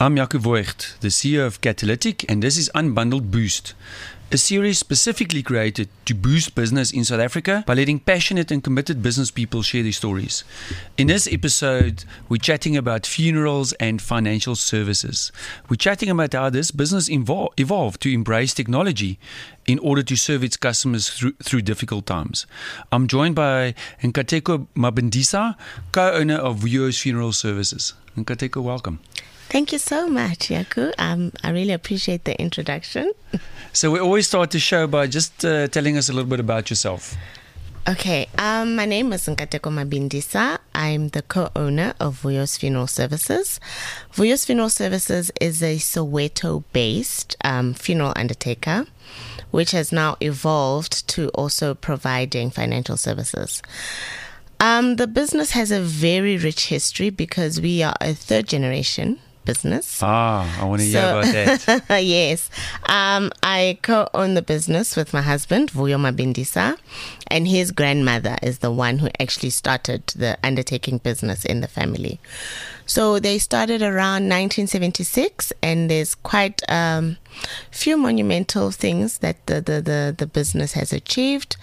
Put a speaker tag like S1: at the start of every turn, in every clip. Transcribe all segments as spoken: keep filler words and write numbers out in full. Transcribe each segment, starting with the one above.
S1: I'm Jaco Voigt, the C E O of Catalytic, and this is Unbundled Boost, a series specifically created to boost business in South Africa by letting passionate and committed business people share their stories. In this episode, we're chatting about funerals and financial services. We're chatting about how this business evol- evolved to embrace technology in order to serve its customers through, through difficult times. I'm joined by Nkateko Mabindisa, co-owner of Vuyo's Funeral Services. Nkateko, welcome.
S2: Thank you so much, Jaco. Um, I really appreciate the introduction.
S1: So we always start the show by just uh, telling us a little bit about yourself.
S2: Okay, um, my name is Nkateko Mabindisa. I'm the co-owner of Vuyo's Funeral Services. Vuyo's Funeral Services is a Soweto-based um, funeral undertaker, which has now evolved to also providing financial services. Um, the business has a very rich history because we are a third generation business.
S1: Ah, I want to hear
S2: So-
S1: about that.
S2: Yes. Um, I co-own the business with my husband, Vuyo Mabindisa, and his grandmother is the one who actually started the undertaking business in the family. So they started around nineteen seventy-six, and there's quite a um, few monumental things that the, the, the, the business has achieved.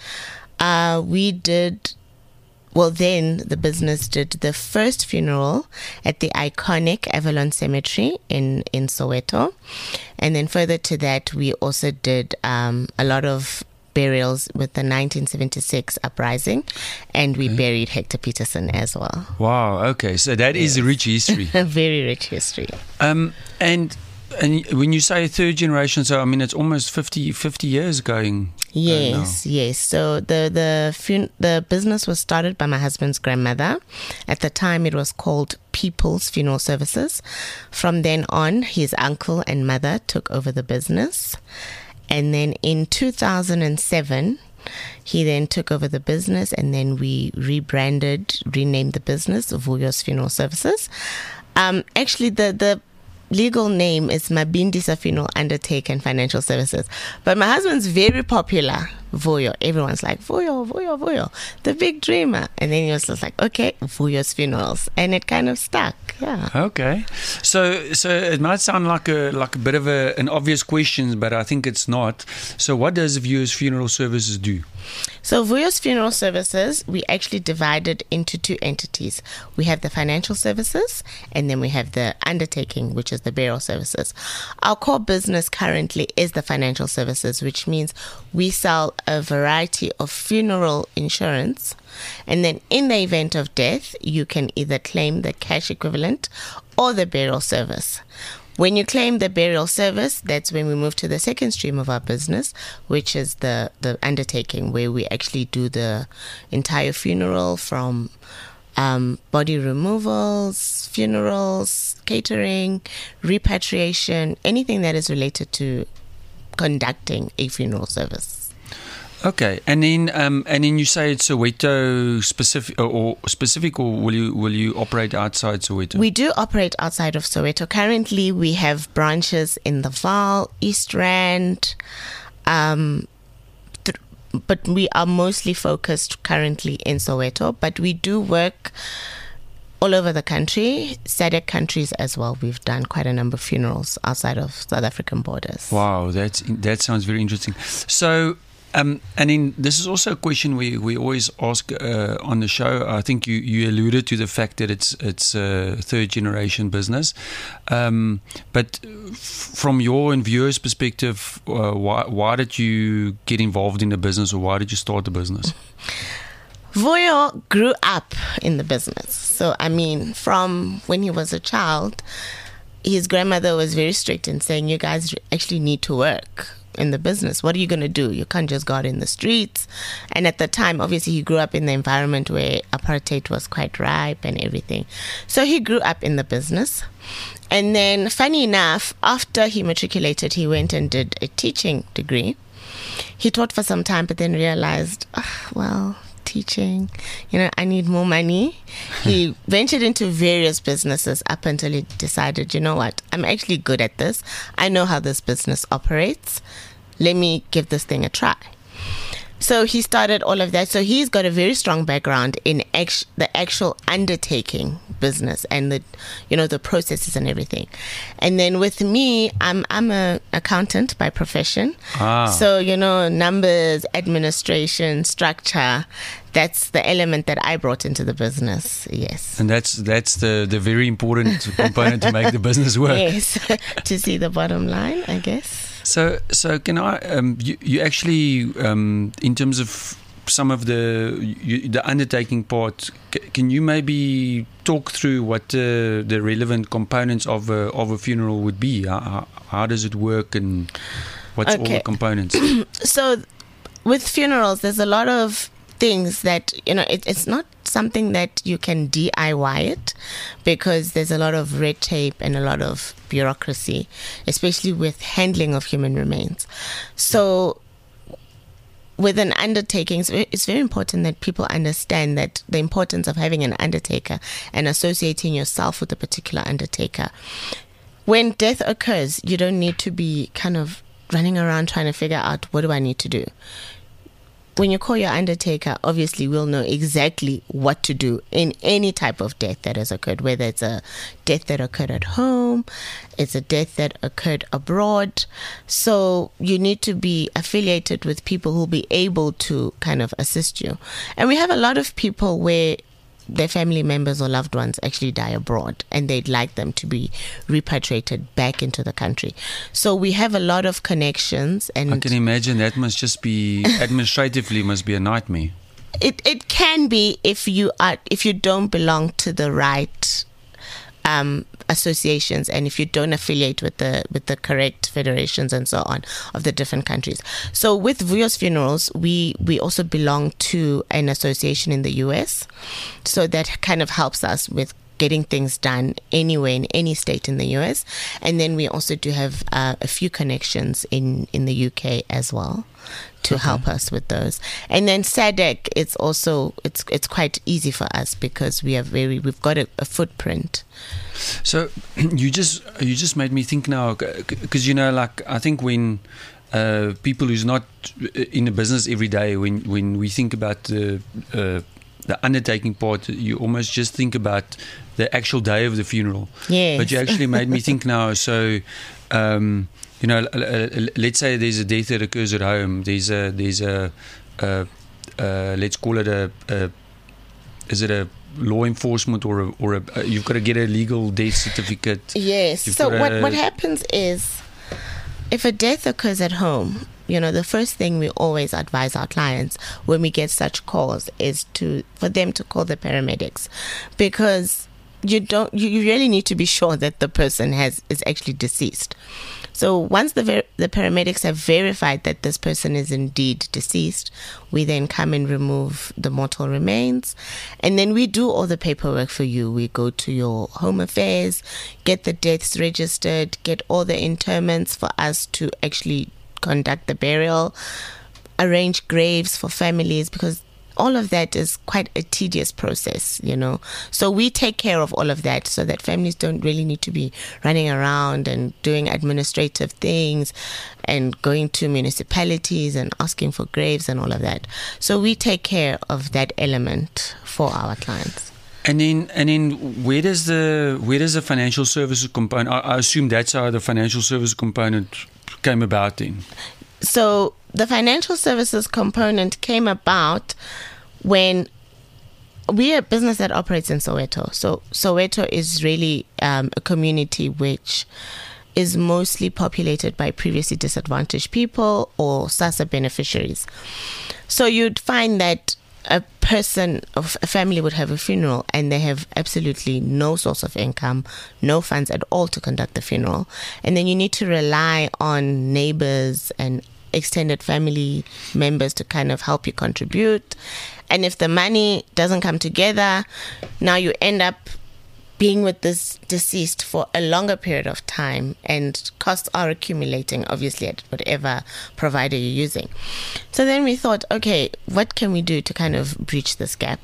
S2: Uh, we did... Well, then the business did the first funeral at the iconic Avalon Cemetery in, in Soweto. And then further to that, we also did um, a lot of burials with the nineteen seventy-six uprising. And we
S1: Okay.
S2: buried Hector Peterson as well.
S1: Wow, okay, so that is a rich history.
S2: A very rich history.
S1: Um, and and when you say third generation, so I mean it's almost fifty, fifty years going. uh,
S2: Yes, yes. So the the fun- the business was started by my husband's grandmother. At the time, it was called People's Funeral Services. From then on, his uncle and mother took over the business, and then in two thousand seven, he then took over the business, and then we rebranded, renamed the business Vuyo's Funeral Services. Um, actually, the the legal name is Mabindisa Funeral Undertaker and Financial Services. But my husband's very popular, Vuyo. Everyone's like, Vuyo, Vuyo, Vuyo, the big dreamer. And then he was just like, okay, Vuyo's Funerals. And it kind of stuck, yeah.
S1: Okay, so so it might sound like a like a bit of a, an obvious question, but I think it's not. So what does Vuyo's Funeral Services do?
S2: So Vuyo's Funeral Services, we actually divided into two entities. We have the financial services, and then we have the undertaking, which is the burial services. Our core business currently is the financial services, which means we sell a variety of funeral insurance. And then in the event of death, you can either claim the cash equivalent or the burial service. When you claim the burial service, that's when we move to the second stream of our business, which is the, the undertaking, where we actually do the entire funeral from um, body removals, funerals, catering, repatriation, anything that is related to conducting a funeral service.
S1: Okay, and then um, and then you say it's Soweto specific, or, or specific, or will you will you operate outside Soweto?
S2: We do operate outside of Soweto. Currently, we have branches in the Vaal, East Rand, um, th- but we are mostly focused currently in Soweto. But we do work all over the country, S A D C countries as well. We've done quite a number of funerals outside of South African borders.
S1: Wow, that's that sounds very interesting. So. Um, and then this is also a question we, we always ask uh, on the show. I think you, you alluded to the fact that it's it's a third generation business, um, but f- from your and viewers' perspective, uh, why why did you get involved in the business, or why did you start the business?
S2: Vuyo grew up in the business. So, I mean, from when he was a child, his grandmother was very strict in saying, you guys actually need to work in the business. What are you going to do? You can't just go out in the streets. And at the time, obviously, he grew up in the environment where apartheid was quite ripe and everything. So he grew up in the business. And then, funny enough, after he matriculated, he went and did a teaching degree. He taught for some time, but then realized, oh, well, teaching, you know, I need more money. He ventured into various businesses up until he decided, you know what, I'm actually good at this. I know how this business operates. Let me give this thing a try. So he started all of that. So he's got a very strong background in act- the actual undertaking business and the, you know, the processes and everything. And then with me, I'm I'm a accountant by profession.
S1: Ah.
S2: So, you know, numbers, administration, structure. That's the element that I brought into the business. Yes.
S1: And that's that's the, the very important component to make the business work.
S2: Yes. To see the bottom line, I guess.
S1: So, so can I? Um, you, you actually, um, in terms of some of the you, the undertaking part, c- can you maybe talk through what uh, the relevant components of a of a funeral would be? How, how does it work, and what's
S2: Okay.
S1: all the components?
S2: So, with funerals, there's a lot of things that, you know, it, it's not something that you can D I Y it, because there's a lot of red tape and a lot of bureaucracy, especially with handling of human remains. So with an undertaking, it's very- it's very important that people understand that the importance of having an undertaker and associating yourself with a particular undertaker. When death occurs, you don't need to be kind of running around trying to figure out, what do I need to do? When you call your undertaker, obviously we'll know exactly what to do in any type of death that has occurred, whether it's a death that occurred at home, it's a death that occurred abroad. So you need to be affiliated with people who'll be able to kind of assist you. And we have a lot of people where their family members or loved ones actually die abroad and they'd like them to be repatriated back into the country. So we have a lot of connections, and
S1: I can imagine that must just be administratively must be a nightmare.
S2: it, it can be if you are if you don't belong to the right um, associations, and if you don't affiliate with the with the correct federations and so on of the different countries. So with Vuyos Funerals, we we also belong to an association in the U S, so that kind of helps us with getting things done anywhere in any state in the U S. And then we also do have uh, a few connections in in the U K as well to
S1: Okay.
S2: help us with those. And then S A D C, it's also it's it's quite easy for us because we are very we've got a, a footprint.
S1: So you just you just made me think now, because you know, like I think when uh, people who's not in the business every day, when when we think about the uh, the undertaking part, you almost just think about the actual day of the funeral.
S2: Yes.
S1: But you actually made me think now. So. Um, You know, uh, uh, let's say there's a death that occurs at home. There's a there's a uh, uh, let's call it a, a is it a law enforcement or a, or a uh, you've got to get a legal death certificate.
S2: Yes.
S1: You've
S2: So
S1: got
S2: what
S1: a-
S2: what happens is, if a death occurs at home, you know, the first thing we always advise our clients when we get such calls is to for them to call the paramedics, because you don't you, you really need to be sure that the person has is actually deceased. So once the ver- the paramedics have verified that this person is indeed deceased, we then come and remove the mortal remains, and then we do all the paperwork for you. We go to your home affairs, get the deaths registered, get all the interments for us to actually conduct the burial, arrange graves for families, because all of that is quite a tedious process, you know. So we take care of all of that so that families don't really need to be running around and doing administrative things and going to municipalities and asking for graves and all of that. So we take care of that element for our clients.
S1: And then, and then, where does the where does the financial services component? I, I assume that's how the financial services component came about. Then,
S2: So the financial services component came about when we're a business that operates in Soweto. So Soweto is really um, a community which is mostly populated by previously disadvantaged people or SASSA beneficiaries. So you'd find that a person of a family would have a funeral and they have absolutely no source of income, no funds at all to conduct the funeral. And then you need to rely on neighbors and extended family members to kind of help you contribute. And if the money doesn't come together, now you end up being with this deceased for a longer period of time, and costs are accumulating, obviously, at whatever provider you're using. So then we thought, okay, what can we do to kind of breach this gap?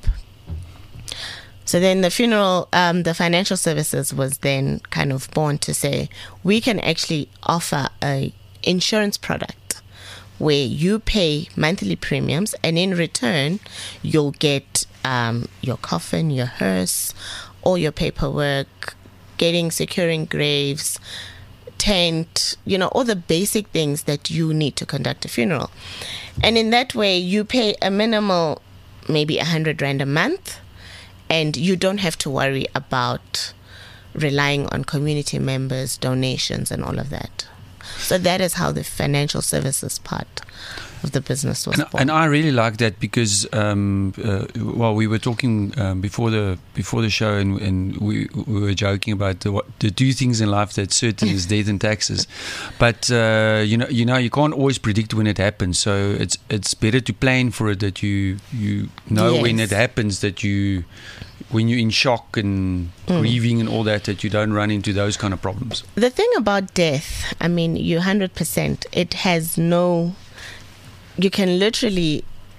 S2: So then the funeral, um, the financial services was then kind of born to say, we can actually offer a insurance product where you pay monthly premiums, and in return, you'll get um, your coffin, your hearse, all your paperwork, getting securing graves, tent, you know, all the basic things that you need to conduct a funeral. And in that way, you pay a minimal, maybe a hundred rand a month, and you don't have to worry about relying on community members, donations, and all of that. So that is how the financial services part of the business was
S1: and,
S2: born.
S1: and I really like that because, um, uh, well, we were talking um, before the before the show, and, and we, we were joking about the, what, the two things in life that's certain is death and taxes. But uh, you know, you know, you can't always predict when it happens. So it's it's better to plan for it. That you you know
S2: Yes.
S1: when it happens, that you when you're in shock and
S2: Mm.
S1: grieving and all that, that you don't run into those kind of problems.
S2: The thing about death, I mean, you one hundred percent, it has no, you can literally,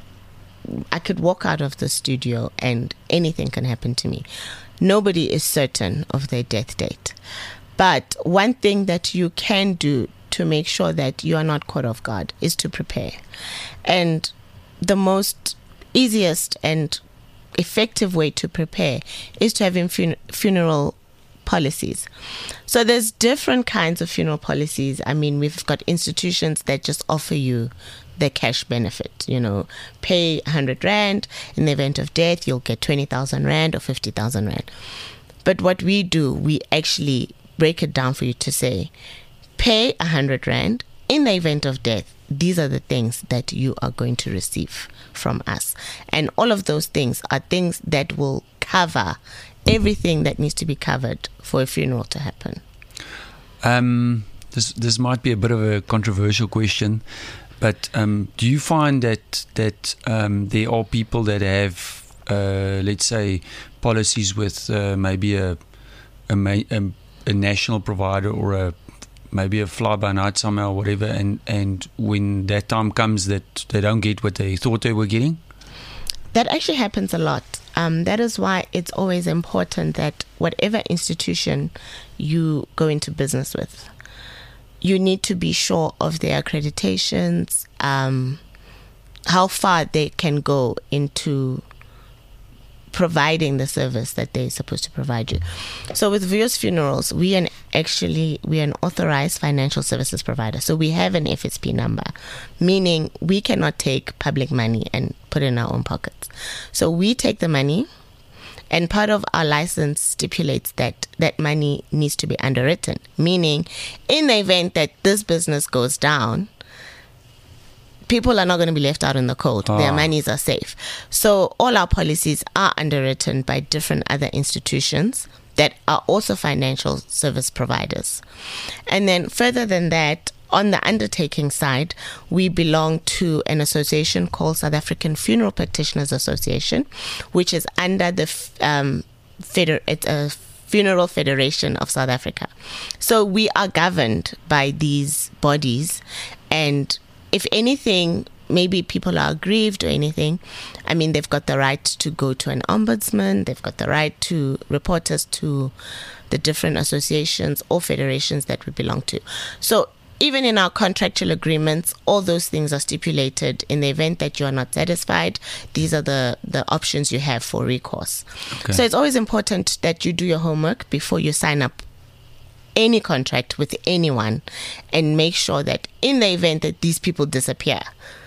S2: I could walk out of the studio and anything can happen to me. Nobody is certain of their death date. But one thing that you can do to make sure that you are not caught off guard is to prepare. And the most easiest and effective way to prepare is to have in fun- funeral policies. So there's different kinds of funeral policies. I mean, we've got institutions that just offer you the cash benefit, you know, pay one hundred rand. In the event of death, you'll get twenty thousand rand or fifty thousand rand. But what we do, we actually break it down for you to say, pay one hundred rand. In the event of death, these are the things that you are going to receive from us. And all of those things are things that will cover everything that needs to be covered for a funeral to happen.
S1: Um, this this might be a bit of a controversial question, but um, do you find that that um, there are people that have, uh, let's say, policies with uh, maybe a a, ma- a a national provider or a maybe a fly-by-night somehow, whatever, and, and when that time comes that they don't get what they thought they were getting?
S2: That actually happens a lot. Um, that is why it's always important that whatever institution you go into business with, you need to be sure of their accreditations, um, how far they can go into providing the service that they're supposed to provide you. So with Vuyo's Funerals, we are actually we are an authorized financial services provider. So we have an F S P number, meaning we cannot take public money and put it in our own pockets. So we take the money, and part of our license stipulates that that money needs to be underwritten, meaning in the event that this business goes down, people are not going to be left out in the cold.
S1: Ah.
S2: Their monies are safe. So all our policies are underwritten by different other institutions that are also financial service providers. And then further than that, on the undertaking side, we belong to an association called South African Funeral Practitioners Association, which is under the f- um, feder- it's a Funeral Federation of South Africa. So we are governed by these bodies, and if anything, maybe people are aggrieved or anything, I mean, they've got the right to go to an ombudsman, they've got the right to report us to the different associations or federations that we belong to. So even in our contractual agreements, all those things are stipulated. In the event that you are not satisfied, these are the, the options you have for recourse.
S1: Okay.
S2: So it's always important that you do your homework before you sign up any contract with anyone, and make sure that in the event that these people disappear,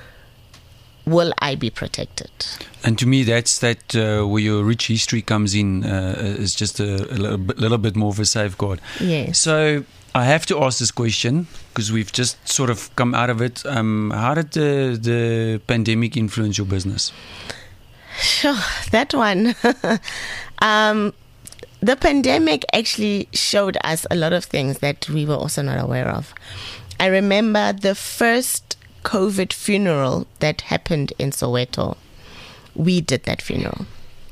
S2: will I be protected?
S1: And to me, that's that uh, where your rich history comes in. Uh, is just a, a little, bit, little bit more of a safeguard.
S2: Yes.
S1: So I have to ask this question because we've just sort of come out of it. Um, how did the the pandemic influence your business?
S2: Sure, that one. um, the pandemic actually showed us a lot of things that we were also not aware of. I remember the first COVID funeral that happened in Soweto. We did that funeral.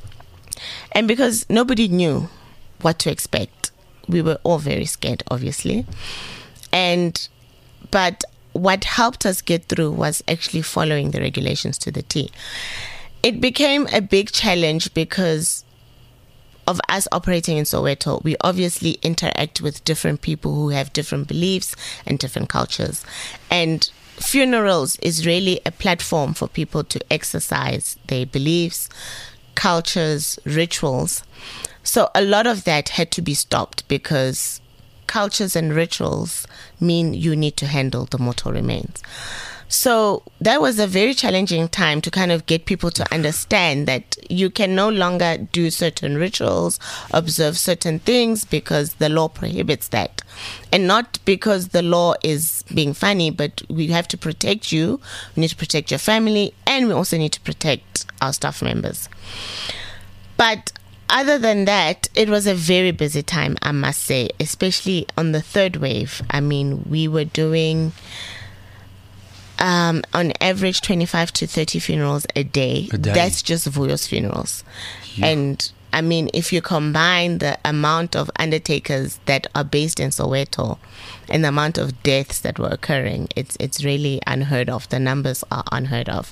S2: And because nobody knew what to expect, we were all very scared, obviously. And, but what helped us get through was actually following the regulations to the T. It became a big challenge because of us operating in Soweto, we obviously interact with different people who have different beliefs and different cultures. And funerals is really a platform for people to exercise their beliefs, cultures, rituals. So a lot of that had to be stopped because cultures and rituals mean you need to handle the mortal remains. So that was a very challenging time to kind of get people to understand that you can no longer do certain rituals, observe certain things because the law prohibits that. And not because the law is being funny, but we have to protect you, we need to protect your family, and we also need to protect our staff members. But other than that, it was a very busy time, I must say, especially on the third wave. I mean, we were doing... Um, on average, twenty-five to thirty funerals a day.
S1: A day.
S2: That's just Vuyo's funerals.
S1: Yeah.
S2: And I mean, if you combine the amount of undertakers that are based in Soweto and the amount of deaths that were occurring, it's it's really unheard of. The numbers are unheard of.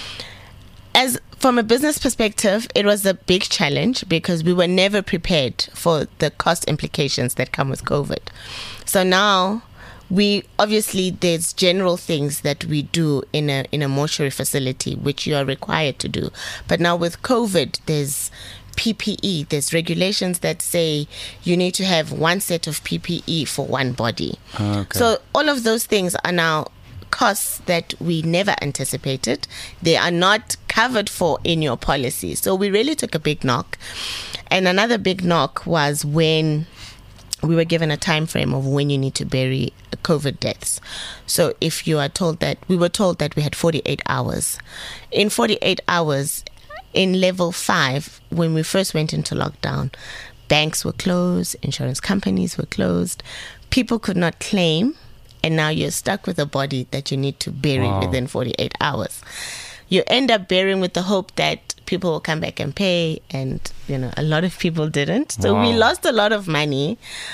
S2: As from a business perspective, it was a big challenge because we were never prepared for the cost implications that come with COVID. So now, we obviously there's general things that we do in a in a mortuary facility which you are required to do, but now with COVID there's P P E, there's regulations that say you need to have one set of P P E for one body.
S1: Okay.
S2: So all of those things are now costs that we never anticipated. They are not covered for in your policy. So we really took a big knock. And another big knock was when we were given a time frame of when you need to bury COVID deaths. So if you are told that, we were told that we had forty-eight hours. In forty-eight hours, in level five, when we first went into lockdown, banks were closed, insurance companies were closed, people could not claim, and now you're stuck with a body that you need to bury
S1: Wow.
S2: within forty-eight hours. You end up burying with the hope that people will come back and pay, and you know a lot of people didn't. So
S1: Wow.
S2: we lost a lot of money.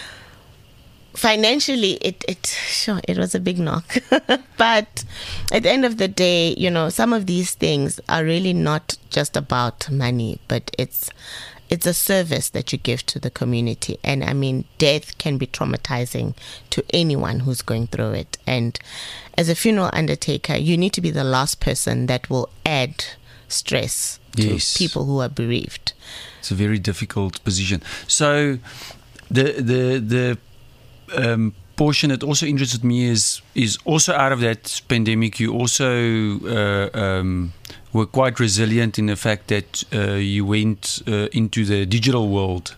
S2: Financially, it it sure it was a big knock, but at the end of the day, you know, some of these things are really not just about money, but it's it's a service that you give to the community. And I mean, death can be traumatizing to anyone who's going through it. And as a funeral undertaker, you need to be the last person that will add stress to
S1: Yes.
S2: people who are bereaved.
S1: It's a very difficult position. So the the the um, portion that also interested me is is also out of that pandemic. You also uh, um, were quite resilient in the fact that uh, you went uh, into the digital world.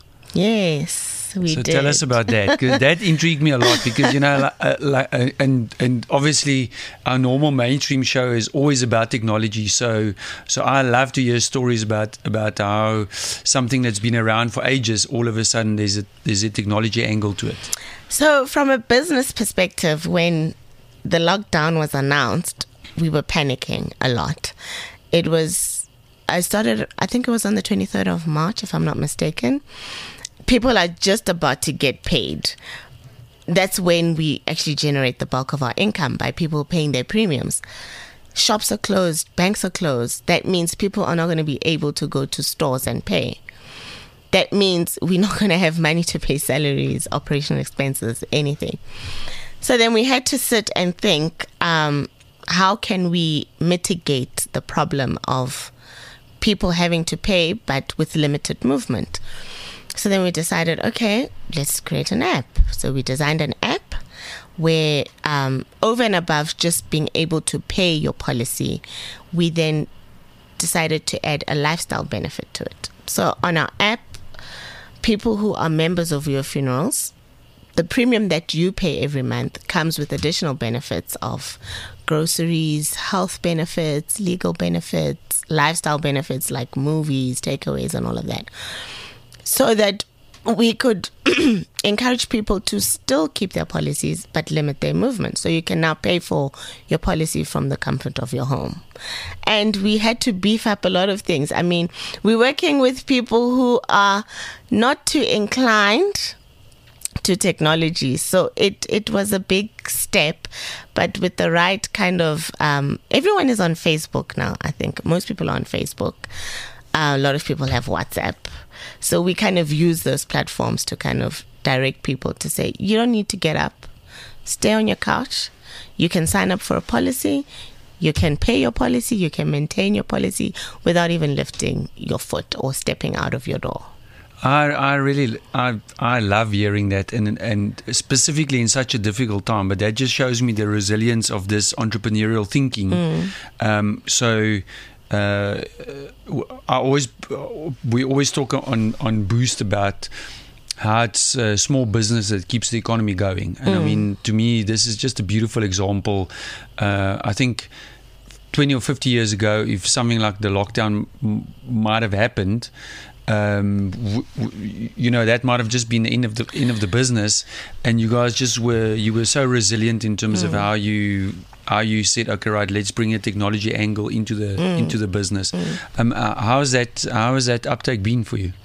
S2: Yes, we
S1: so
S2: did.
S1: tell us about that, because that intrigued me a lot. Because you know, like, uh, like, uh, and and obviously our normal mainstream show is always about technology. So so I love to hear stories about about how something that's been around for ages, all of a sudden there's a there's a technology angle to it.
S2: So from a business perspective, when the lockdown was announced, we were panicking a lot. It was, I started, I think it was on the twenty-third of March, if I'm not mistaken. People are just about to get paid. That's when we actually generate the bulk of our income, by people paying their premiums. Shops are closed, banks are closed. That means people are not going to be able to go to stores and pay. That means we're not going to have money to pay salaries, operational expenses, anything. So then we had to sit and think, um, how can we mitigate the problem of people having to pay but with limited movement? So then we decided, okay, let's create an app. So we designed an app where um, over and above just being able to pay your policy, we then decided to add a lifestyle benefit to it. So on our app, people who are members of your funerals, the premium that you pay every month comes with additional benefits of groceries, health benefits, legal benefits, lifestyle benefits like movies, takeaways, and all of that. So that we could encourage people to still keep their policies but limit their movement. So you can now pay for your policy from the comfort of your home. And we had to beef up a lot of things. I mean, we're working with people who are not too inclined to technology. So it, it was a big step, but with the right kind of... Um, everyone is on Facebook now, I think. Most people are on Facebook. Uh, a lot of people have WhatsApp. So we kind of use those platforms to kind of direct people to say, you don't need to get up. Stay on your couch. You can sign up for a policy. You can pay your policy. You can maintain your policy without even lifting your foot or stepping out of your door.
S1: I I really I I love hearing that, and and specifically in such a difficult time. But that just shows me the resilience of this entrepreneurial thinking.
S2: Mm.
S1: Um, so. Uh, I always we always talk on on Boost about how it's a small business that keeps the economy going, and mm. I mean, to me, this is just a beautiful example. Uh, I think twenty or fifty years ago, if something like the lockdown m- might have happened, um, w- w- you know, that might have just been the end of the end of the business, and you guys just were you were so resilient in terms mm. of how you. How you said, okay, right, let's bring a technology angle into the mm. into the business. Mm. Um, uh, how has that how has that uptake been for you?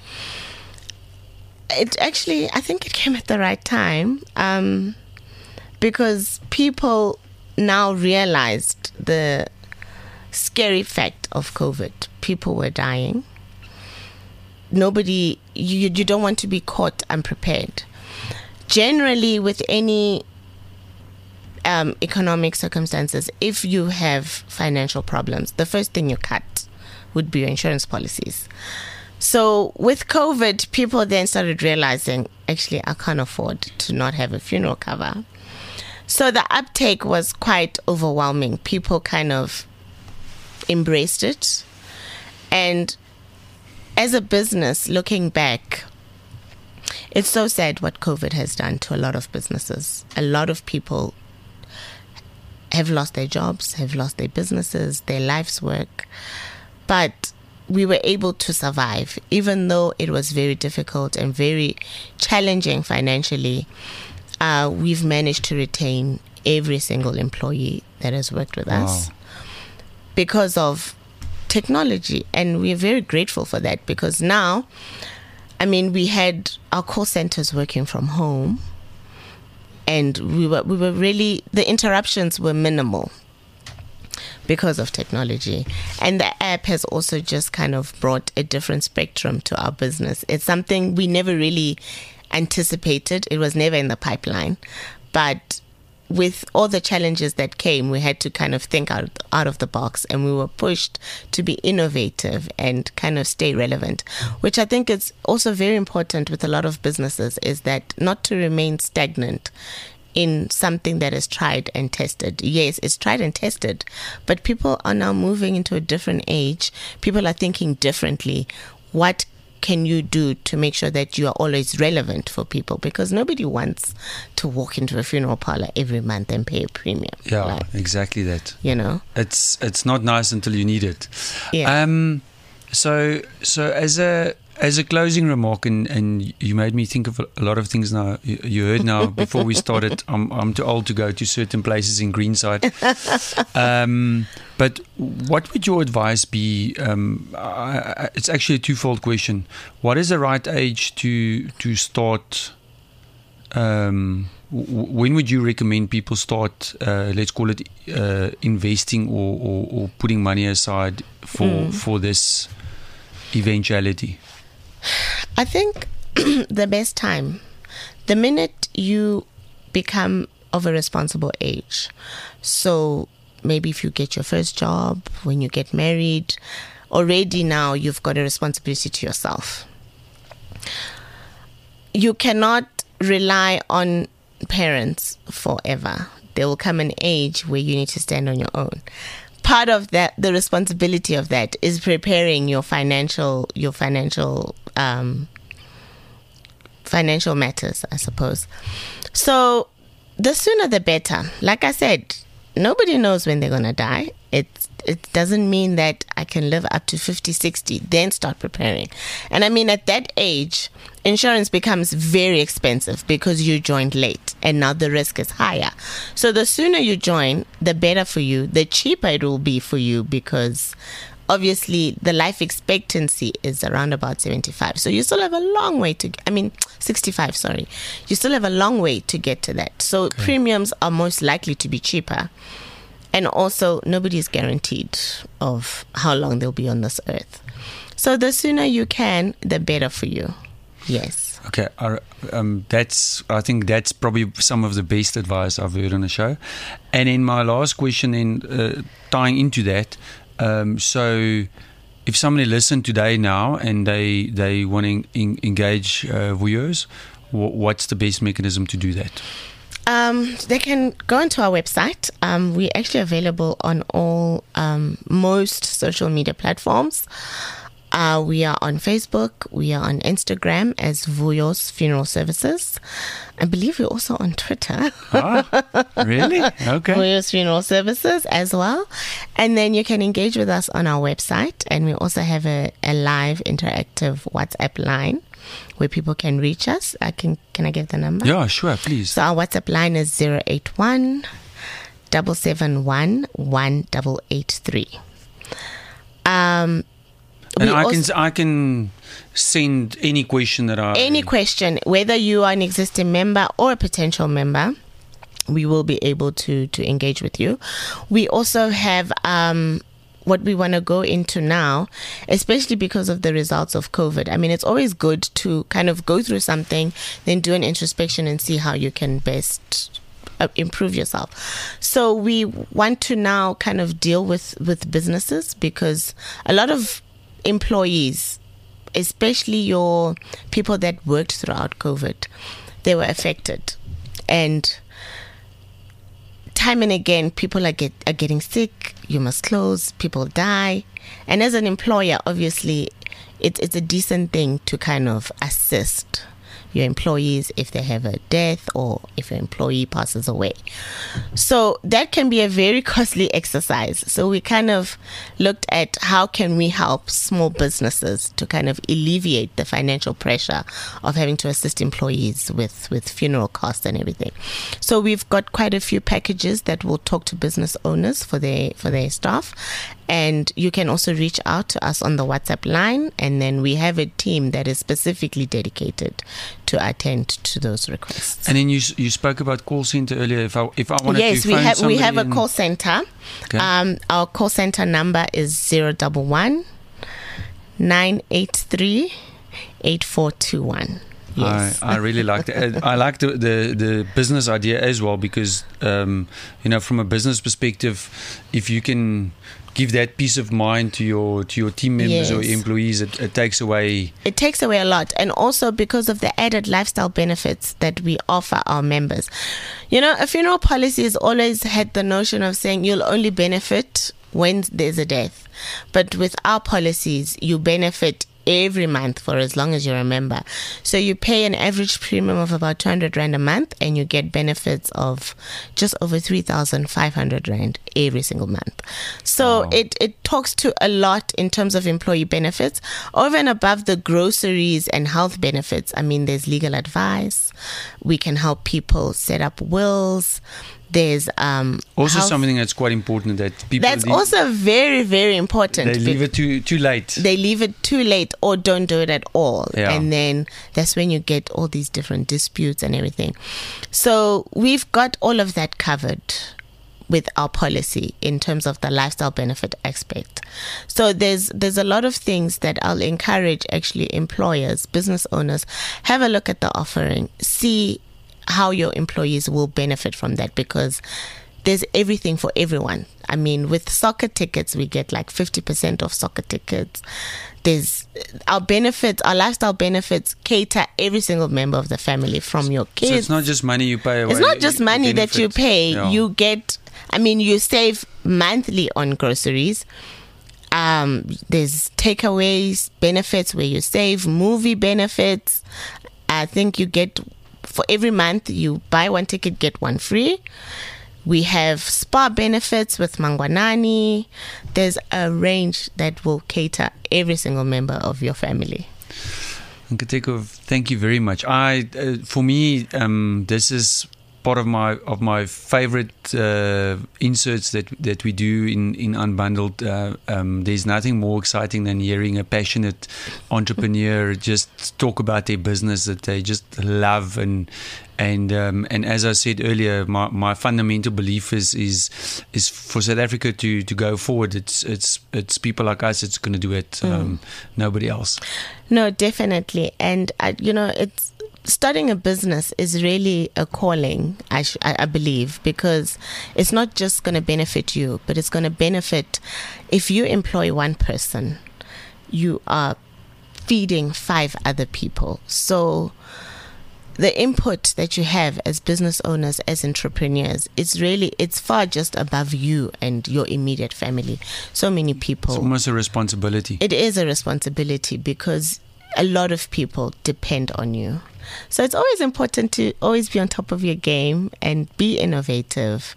S2: It actually, I think it came at the right time, um, because people now realized the scary fact of COVID. People were dying. Nobody, you you don't want to be caught unprepared. Generally, with any Um, economic circumstances, if you have financial problems, the first thing you cut would be your insurance policies. So with COVID, people then started realizing, actually, I can't afford to not have a funeral cover. So the uptake was quite overwhelming. People kind of embraced it. And as a business, looking back, it's so sad what COVID has done to a lot of businesses. A lot of people have lost their jobs, have lost their businesses, their life's work. But we were able to survive, even though it was very difficult and very challenging financially. Uh, we've managed to retain every single employee that has worked with wow. us because of technology. And we're very grateful for that, because now, I mean, we had our call centers working from home. And we were we were really, the interruptions were minimal because of technology. And the app has also just kind of brought a different spectrum to our business. It's something we never really anticipated. It was never in the pipeline. But with all the challenges that came, we had to kind of think out, out of the box, and we were pushed to be innovative and kind of stay relevant, which I think is also very important with a lot of businesses, is that not to remain stagnant in something that is tried and tested. Yes, it's tried and tested, but people are now moving into a different age. People are thinking differently. What can you do to make sure that you are always relevant for people? Because nobody wants to walk into a funeral parlor every month and pay a premium.
S1: Yeah,
S2: like,
S1: exactly that.
S2: You know,
S1: it's it's not nice until you need it.
S2: Yeah.
S1: Um. So so as a as a closing remark, and, and you made me think of a lot of things now. You, you heard now before we started. I'm I'm too old to go to certain places in Greenside. um. But what would your advice be? Um, I, it's actually a twofold question. What is the right age to to start? Um, w- when would you recommend people start? Uh, let's call it uh, investing or, or, or putting money aside for mm. for this eventuality.
S2: I think the best time, the minute you become of a responsible age. So maybe if you get your first job, when you get married, already now you've got a responsibility to yourself. You cannot rely on parents forever. There will come an age where you need to stand on your own. Part of that, the responsibility of that, is preparing your financial, your financial, um, financial matters, I suppose. So the sooner the better. Like I said, nobody knows when they're going to die. It it doesn't mean that I can live up to fifty, sixty, then start preparing. And I mean, at that age, insurance becomes very expensive because you joined late and now the risk is higher. So the sooner you join, the better for you, the cheaper it will be for you, because obviously the life expectancy is around about seventy-five. So you still have a long way to, I mean, sixty-five, sorry. You still have a long way to get to that. So okay. Premiums are most likely to be cheaper. And also, nobody is guaranteed of how long they'll be on this earth. So the sooner you can, the better for you. Yes.
S1: Okay, uh, um, that's. I think that's probably some of the best advice I've heard on the show. And then my last question, in uh, tying into that, um, so if somebody listened today now and they they want to en- engage uh, Vuyo's, w- what's the best mechanism to do that?
S2: Um, they can go onto our website. Um, we're actually available on all um, most social media platforms. Uh, we are on Facebook. We are on Instagram as Vuyo's Funeral Services. I believe we're also on Twitter.
S1: Ah, really? Okay.
S2: Vuyo's Funeral Services as well. And then you can engage with us on our website. And we also have a, a live interactive WhatsApp line where people can reach us. I can can I give the number?
S1: Yeah, sure, please.
S2: So our WhatsApp line is zero eight one, seven seven one, one eight eight three. Um,
S1: And
S2: we
S1: I
S2: also-
S1: can I can send any question that I
S2: Any question, whether you are an existing member or a potential member, we will be able to to engage with you. We also have um, what we want to go into now, especially because of the results of COVID. I mean, it's always good to kind of go through something, then do an introspection and see how you can best uh, improve yourself. So we want to now kind of deal with, with businesses, because a lot of employees, especially your people that worked throughout COVID, they were affected. And time and again, people are, get, are getting sick, you must close, people die. And as an employer, obviously, it, it's a decent thing to kind of assist your employees if they have a death or if an employee passes away. So that can be a very costly exercise. So we kind of looked at how can we help small businesses to kind of alleviate the financial pressure of having to assist employees with, with funeral costs and everything. So we've got quite a few packages that will talk to business owners for their for their staff. And you can also reach out to us on the WhatsApp line, and then we have a team that is specifically dedicated to attend to those requests.
S1: And then you you spoke about call center earlier. If I if I wanted
S2: yes,
S1: to
S2: we
S1: phone
S2: have we
S1: somebody
S2: have a
S1: and-
S2: call center.
S1: Okay.
S2: Um, our call center number is zero double one nine eight three eight four two one. Yes.
S1: I, I really like that. I like the, the, the business idea as well, because um, you know, from a business perspective, if you can give that peace of mind to your to your team members or
S2: Yes.
S1: employees, it, it takes away.
S2: It takes away a lot. And also because of the added lifestyle benefits that we offer our members. You know, a funeral policy has always had the notion of saying you'll only benefit when there's a death. But with our policies, you benefit every month for as long as you're a member. So you pay an average premium of about two hundred rand a month, and you get benefits of just over three thousand five hundred rand every single month. So
S1: Wow.
S2: it, it talks to a lot in terms of employee benefits. Over and above the groceries and health benefits, I mean, there's legal advice. We can help people set up wills. There's um
S1: Also,
S2: health-
S1: something that's quite important that people
S2: that's
S1: leave,
S2: also very, very important.
S1: they leave it too too late.
S2: They leave it too late or don't do it at all.
S1: Yeah.
S2: And then that's when you get all these different disputes and everything. So we've got all of that covered with our policy in terms of the lifestyle benefit aspect. So there's there's a lot of things that I'll encourage actually employers, business owners, have a look at the offering, see how your employees will benefit from that, because there's everything for everyone. I mean, with soccer tickets, we get like fifty percent off soccer tickets. There's our benefits, our lifestyle benefits cater every single member of the family, from your kids.
S1: So it's not just money you pay away.
S2: It's not just money that you
S1: benefit.
S2: pay.
S1: Yeah.
S2: You get, I mean, you save monthly on groceries. Um, there's takeaways, benefits where you save, movie benefits. I think you get, for every month you buy one ticket, get one free. We have spa benefits with Mangwanani. There's a range that will cater every single member of your family.
S1: Nkateko, thank you very much. I, uh, for me, um, this is part of my of my favorite uh, inserts that that we do in in Unbundled. Uh, um, there's nothing more exciting than hearing a passionate entrepreneur just talk about their business that they just love. And and um, and as I said earlier, my, my fundamental belief is is is for South Africa to to go forward. It's it's it's people like us that's going to do it. Mm. Um, nobody else.
S2: No, definitely. And uh, you know, it's starting a business is really a calling, I, sh- I believe, because it's not just going to benefit you, but it's going to benefit, if you employ one person, you are feeding five other people. So the input that you have as business owners, as entrepreneurs, it's really, it's far just above you and your immediate family. So many people.
S1: It's almost a responsibility.
S2: It is a responsibility because a lot of people depend on you. So it's always important to always be on top of your game and be innovative,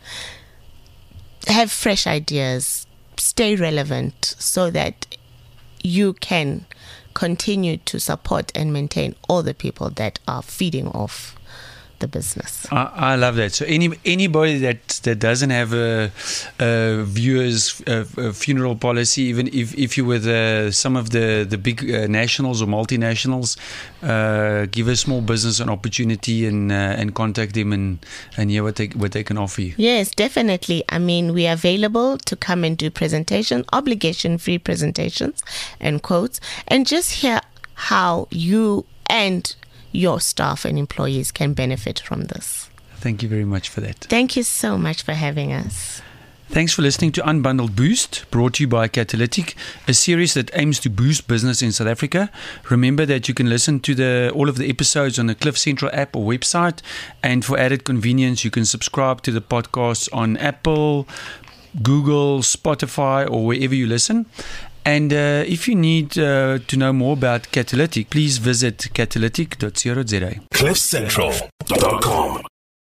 S2: have fresh ideas, stay relevant so that you can continue to support and maintain all the people that are feeding off the business.
S1: I, I love that. So any anybody that that doesn't have a, a viewers a, a funeral policy, even if if you were the, some of the the big uh, nationals or multinationals, uh, give a small business an opportunity and uh, and contact them and and hear what they what they can offer you.
S2: Yes, definitely. I mean, we are available to come and do presentation, obligation free presentations and quotes, and just hear how you and your staff and employees can benefit from this.
S1: Thank you very much for that.
S2: Thank you so much for having us.
S1: Thanks for listening to Unbundled Boost, brought to you by Catalytic, a series that aims to boost business in South Africa. Remember that you can listen to the all of the episodes on the Cliff Central app or website, and for added convenience, you can subscribe to the podcasts on Apple, Google, Spotify, or wherever you listen. And uh, if you need uh, to know more about Catalytic, please visit catalytic dot co dot za.
S3: cliff central dot com